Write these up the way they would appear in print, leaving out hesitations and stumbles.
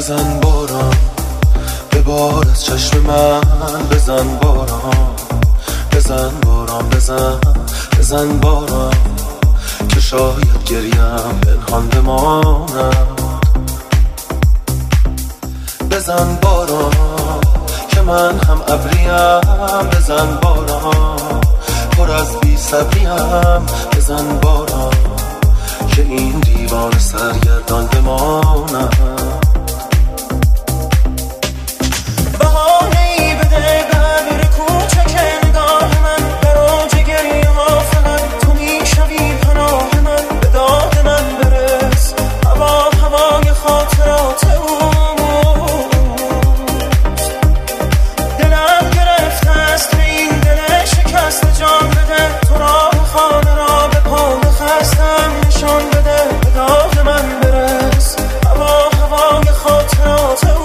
بزن باران به بار از چشم من، بزن باران، بزن باران، بزن باران که شاید گریم پنهان بماند. بزن باران که من هم ابریم، بزن باران پر از بی صبریم، بزن باران که این دیوان سرگردان بماند. بهانه‌ای بده به ابر کوچک نگاه من، در اوج گریه ها فقط تو میشوی پناه من. به داد من برس هوای خاطرات اوست. دلم گرفته است به این دل شکست، جان بده تو راه خانه را به پا خستم نشان بده. به داد من برس هوای خاطرات اوست.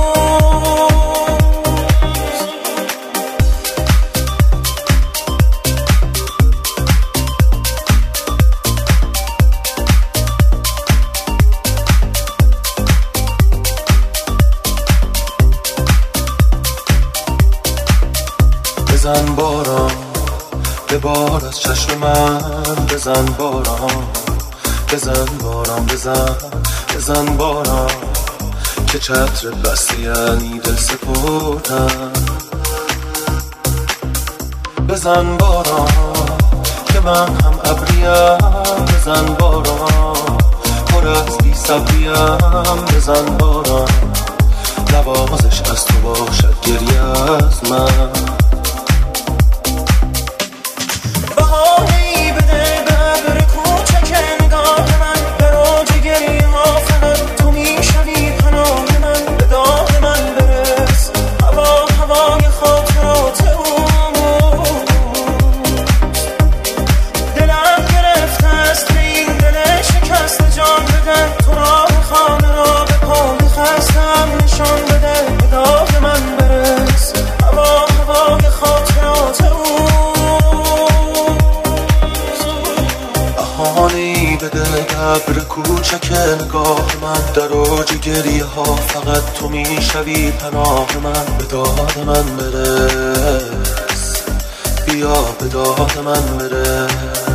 بزن باران به بار از چشم من، بزن باران، بزن باران، بزن باران که چتر بسته یعنی دل سپردم. بزن باران که من هم ابریم، بزن باران پر از بی صبریم، بزن باران نوازش از تو باشد گریه از من. بهانه‌ای بده به ابر کوچک نگاه من، در اوج گریه ها فقط تو میشوی پناه من. به داد من برس هوای خاطرات اوست. دلم گرفته است به این دل شکست، جان بده تو راه خانه را به پا خستم نشان بده. به داد من برس هوای خاطرات اوست. بهانه‌ای بده ابر کوچک نگاه من، در اوج گریه ها فقط تو میشوی پناه من. به داد من برس بیا، به داد من برس.